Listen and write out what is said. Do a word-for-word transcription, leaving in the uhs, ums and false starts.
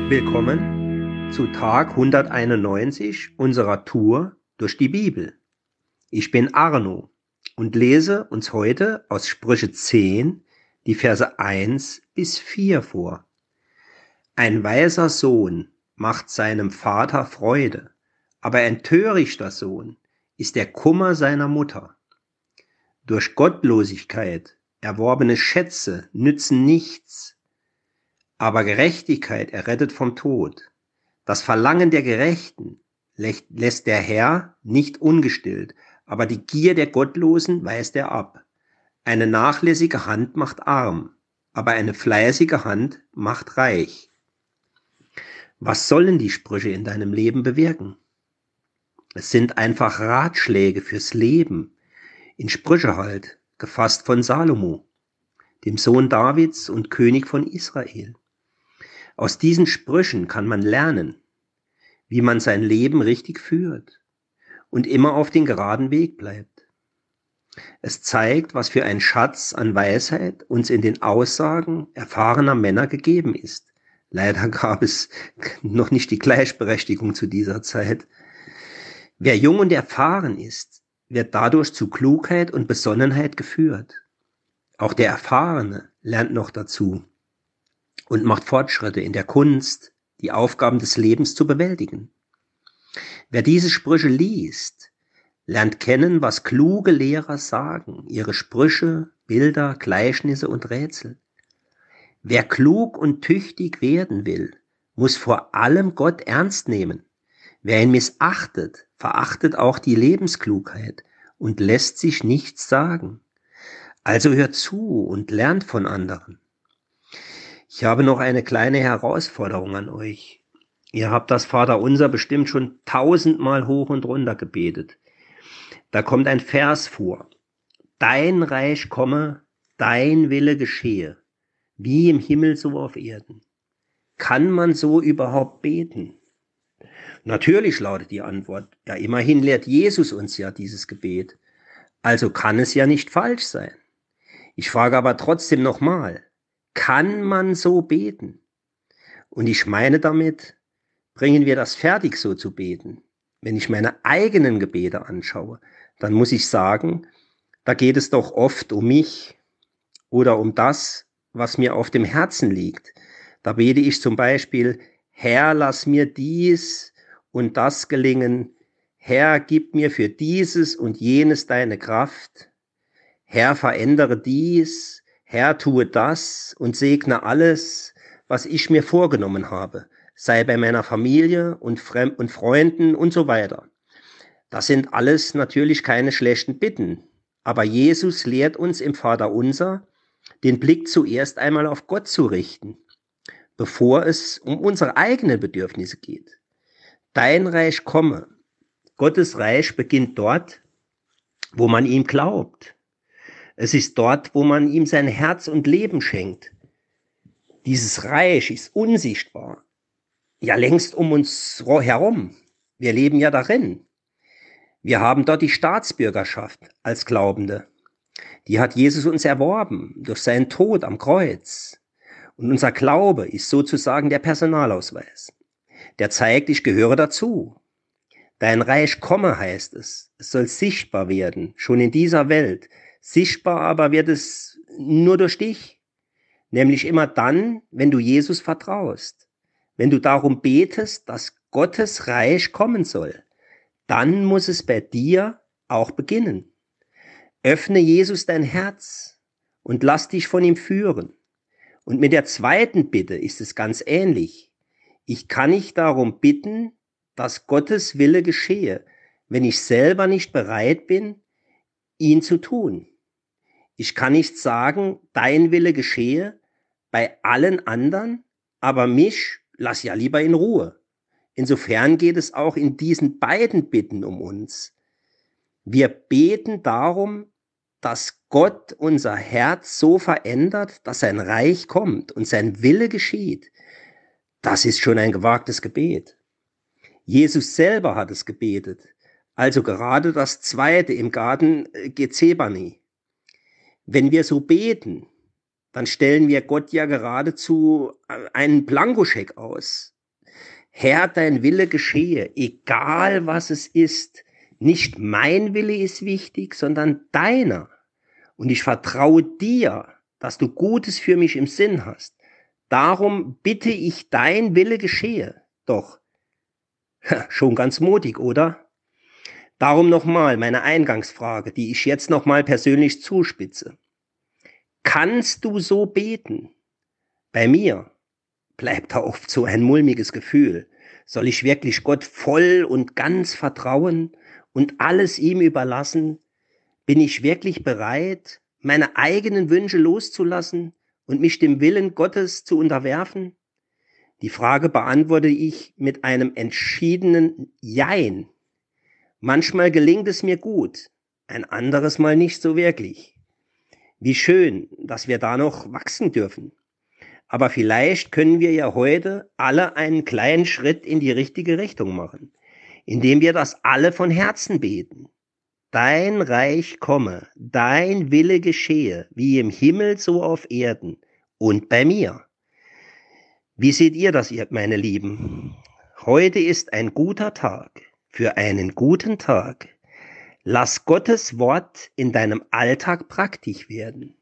Willkommen zu Tag hunderteinundneunzig unserer Tour durch die Bibel. Ich bin Arno und lese uns heute aus Sprüche zehn die Verse eins bis vier vor. Ein weiser Sohn macht seinem Vater Freude, aber ein törichter Sohn ist der Kummer seiner Mutter. Durch Gottlosigkeit erworbene Schätze nützen nichts, aber Gerechtigkeit errettet vom Tod. Das Verlangen der Gerechten lässt der Herr nicht ungestillt, aber die Gier der Gottlosen weist er ab. Eine nachlässige Hand macht arm, aber eine fleißige Hand macht reich. Was sollen die Sprüche in deinem Leben bewirken? Es sind einfach Ratschläge fürs Leben, in Sprüche halt, gefasst von Salomo, dem Sohn Davids und König von Israel. Aus diesen Sprüchen kann man lernen, wie man sein Leben richtig führt und immer auf den geraden Weg bleibt. Es zeigt, was für ein Schatz an Weisheit uns in den Aussagen erfahrener Männer gegeben ist. Leider gab es noch nicht die Gleichberechtigung zu dieser Zeit. Wer jung und erfahren ist, wird dadurch zu Klugheit und Besonnenheit geführt. Auch der Erfahrene lernt noch dazu und macht Fortschritte in der Kunst, die Aufgaben des Lebens zu bewältigen. Wer diese Sprüche liest, lernt kennen, was kluge Lehrer sagen, ihre Sprüche, Bilder, Gleichnisse und Rätsel. Wer klug und tüchtig werden will, muss vor allem Gott ernst nehmen. Wer ihn missachtet, verachtet auch die Lebensklugheit und lässt sich nichts sagen. Also hört zu und lernt von anderen. Ich habe noch eine kleine Herausforderung an euch. Ihr habt das Vaterunser bestimmt schon tausendmal hoch und runter gebetet. Da kommt ein Vers vor. Dein Reich komme, dein Wille geschehe, wie im Himmel so auf Erden. Kann man so überhaupt beten? Natürlich lautet die Antwort, ja, immerhin lehrt Jesus uns ja dieses Gebet. Also kann es ja nicht falsch sein. Ich frage aber trotzdem nochmal, kann man so beten? Und ich meine damit, bringen wir das fertig, so zu beten. Wenn ich meine eigenen Gebete anschaue, dann muss ich sagen, da geht es doch oft um mich oder um das, was mir auf dem Herzen liegt. Da bete ich zum Beispiel, Herr, lass mir dies und das gelingen. Herr, gib mir für dieses und jenes deine Kraft. Herr, verändere dies. Herr, tue das und segne alles, was ich mir vorgenommen habe, sei bei meiner Familie und, Fremd- und Freunden und so weiter. Das sind alles natürlich keine schlechten Bitten, aber Jesus lehrt uns im Vaterunser, den Blick zuerst einmal auf Gott zu richten, bevor es um unsere eigenen Bedürfnisse geht. Dein Reich komme. Gottes Reich beginnt dort, wo man ihm glaubt. Es ist dort, wo man ihm sein Herz und Leben schenkt. Dieses Reich ist unsichtbar, ja längst um uns herum. Wir leben ja darin. Wir haben dort die Staatsbürgerschaft als Glaubende. Die hat Jesus uns erworben durch seinen Tod am Kreuz. Und unser Glaube ist sozusagen der Personalausweis. Der zeigt, ich gehöre dazu. Dein Reich komme, heißt es. Es soll sichtbar werden, schon in dieser Welt. Sichtbar aber wird es nur durch dich, nämlich immer dann, wenn du Jesus vertraust, wenn du darum betest, dass Gottes Reich kommen soll, dann muss es bei dir auch beginnen. Öffne Jesus dein Herz und lass dich von ihm führen. Und mit der zweiten Bitte ist es ganz ähnlich. Ich kann nicht darum bitten, dass Gottes Wille geschehe, wenn ich selber nicht bereit bin, ihn zu tun. Ich kann nicht sagen, dein Wille geschehe bei allen anderen, aber mich lass ja lieber in Ruhe. Insofern geht es auch in diesen beiden Bitten um uns. Wir beten darum, dass Gott unser Herz so verändert, dass sein Reich kommt und sein Wille geschieht. Das ist schon ein gewagtes Gebet. Jesus selber hat es gebetet. Also gerade das zweite im Garten Gethsemane. Wenn wir so beten, dann stellen wir Gott ja geradezu einen Blankoscheck aus. Herr, dein Wille geschehe, egal was es ist. Nicht mein Wille ist wichtig, sondern deiner. Und ich vertraue dir, dass du Gutes für mich im Sinn hast. Darum bitte ich, dein Wille geschehe. Doch, schon ganz mutig, oder? Darum nochmal meine Eingangsfrage, die ich jetzt nochmal persönlich zuspitze. Kannst du so beten? Bei mir bleibt da oft so ein mulmiges Gefühl. Soll ich wirklich Gott voll und ganz vertrauen und alles ihm überlassen? Bin ich wirklich bereit, meine eigenen Wünsche loszulassen und mich dem Willen Gottes zu unterwerfen? Die Frage beantworte ich mit einem entschiedenen Jein. Manchmal gelingt es mir gut, ein anderes Mal nicht so wirklich. Wie schön, dass wir da noch wachsen dürfen. Aber vielleicht können wir ja heute alle einen kleinen Schritt in die richtige Richtung machen, indem wir das alle von Herzen beten. Dein Reich komme, dein Wille geschehe, wie im Himmel so auf Erden und bei mir. Wie seht ihr das, ihr meine Lieben? Heute ist ein guter Tag für einen guten Tag. Lass Gottes Wort in deinem Alltag praktisch werden.